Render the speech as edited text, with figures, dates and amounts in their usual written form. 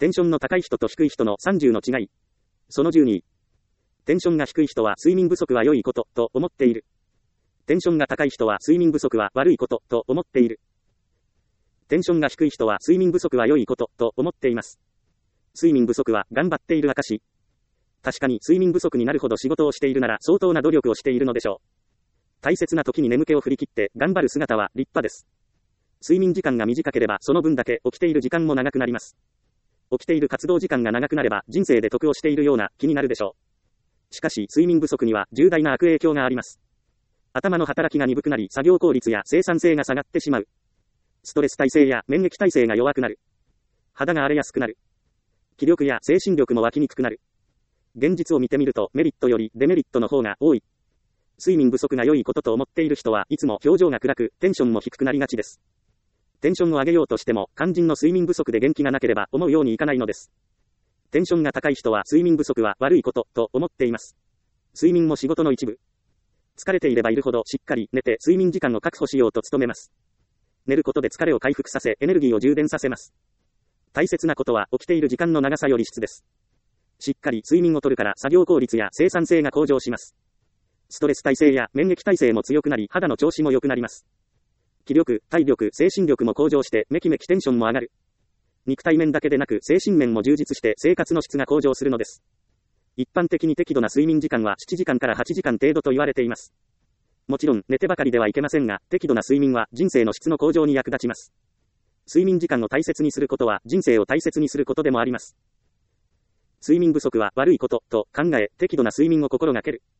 テンションの高い人と低い人の30の違い。その12。テンションが低い人は睡眠不足は良いことと思っている。テンションが高い人は睡眠不足は悪いことと思っている。テンションが低い人は睡眠不足は良いことと思っています。睡眠不足は頑張っている証。確かに睡眠不足になるほど仕事をしているなら相当な努力をしているのでしょう。大切な時に眠気を振り切って頑張る姿は立派です。睡眠時間が短ければその分だけ起きている時間も長くなります。起きている活動時間が長くなれば人生で得をしているような気になるでしょう。しかし睡眠不足には重大な悪影響があります。頭の働きが鈍くなり作業効率や生産性が下がってしまう。ストレス耐性や免疫耐性が弱くなる。肌が荒れやすくなる。気力や精神力も湧きにくくなる。現実を見てみるとメリットよりデメリットの方が多い。睡眠不足が良いことと思っている人はいつも表情が暗くテンションも低くなりがちです。テンションを上げようとしても肝心の睡眠不足で元気がなければ思うようにいかないのです。テンションが高い人は睡眠不足は悪いことと思っています。睡眠も仕事の一部。疲れていればいるほどしっかり寝て睡眠時間を確保しようと努めます。寝ることで疲れを回復させエネルギーを充電させます。大切なことは起きている時間の長さより質です。しっかり睡眠をとるから作業効率や生産性が向上します。ストレス耐性や免疫耐性も強くなり肌の調子も良くなります。気力、体力、精神力も向上してめきめきテンションも上がる。肉体面だけでなく精神面も充実して生活の質が向上するのです。一般的に適度な睡眠時間は7時間から8時間程度と言われています。もちろん寝てばかりではいけませんが、適度な睡眠は人生の質の向上に役立ちます。睡眠時間を大切にすることは人生を大切にすることでもあります。睡眠不足は悪いことと考え、適度な睡眠を心がける。